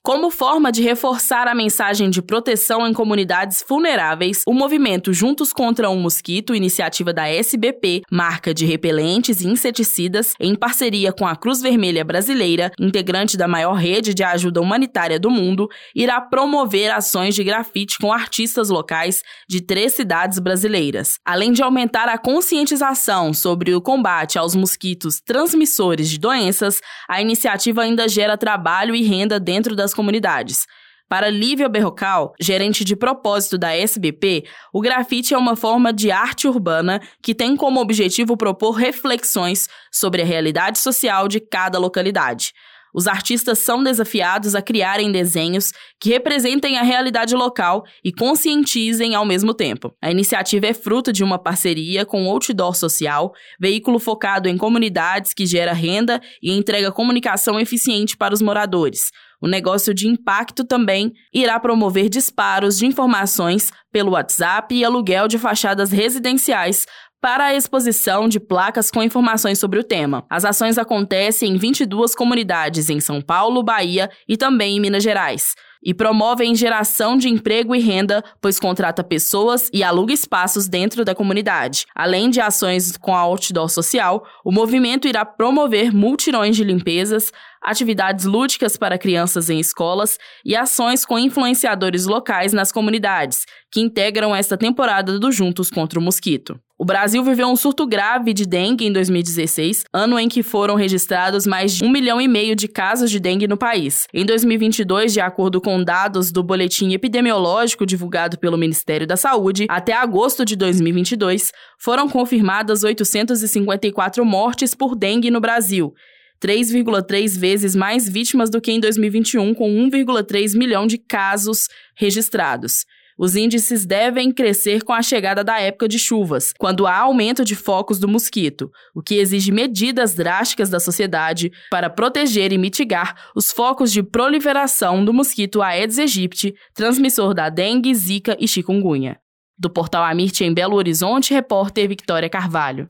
Como forma de reforçar a mensagem de proteção em comunidades vulneráveis, o movimento Juntos contra o Mosquito, iniciativa da SBP, marca de repelentes e inseticidas, em parceria com a Cruz Vermelha Brasileira, integrante da maior rede de ajuda humanitária do mundo, irá promover ações de grafite com artistas locais de 3 cidades brasileiras. Além de aumentar a conscientização sobre o combate aos mosquitos transmissores de doenças, a iniciativa ainda gera trabalho e renda dentro das comunidades. Para Lívia Berrocal, gerente de propósito da SBP, o grafite é uma forma de arte urbana que tem como objetivo propor reflexões sobre a realidade social de cada localidade. Os artistas são desafiados a criarem desenhos que representem a realidade local e conscientizem ao mesmo tempo. A iniciativa é fruto de uma parceria com o Outdoor Social, veículo focado em comunidades que gera renda e entrega comunicação eficiente para os moradores. O negócio de impacto também irá promover disparos de informações pelo WhatsApp e aluguel de fachadas residenciais para a exposição de placas com informações sobre o tema. As ações acontecem em 22 comunidades em São Paulo, Bahia e também em Minas Gerais. E promovem geração de emprego e renda, pois contrata pessoas e aluga espaços dentro da comunidade. Além de ações com a Outdoor Social, o movimento irá promover multirões de limpezas, atividades lúdicas para crianças em escolas e ações com influenciadores locais nas comunidades, que integram esta temporada do Juntos contra o Mosquito. O Brasil viveu um surto grave de dengue em 2016, ano em que foram registrados mais de 1,5 milhão de casos de dengue no país. Em 2022, de acordo com dados do boletim epidemiológico divulgado pelo Ministério da Saúde, até agosto de 2022, foram confirmadas 854 mortes por dengue no Brasil, 3,3 vezes mais vítimas do que em 2021, com 1,3 milhão de casos registrados. Os índices devem crescer com a chegada da época de chuvas, quando há aumento de focos do mosquito, o que exige medidas drásticas da sociedade para proteger e mitigar os focos de proliferação do mosquito Aedes aegypti, transmissor da dengue, zika e chikungunya. Do portal Amirti em Belo Horizonte, repórter Victória Carvalho.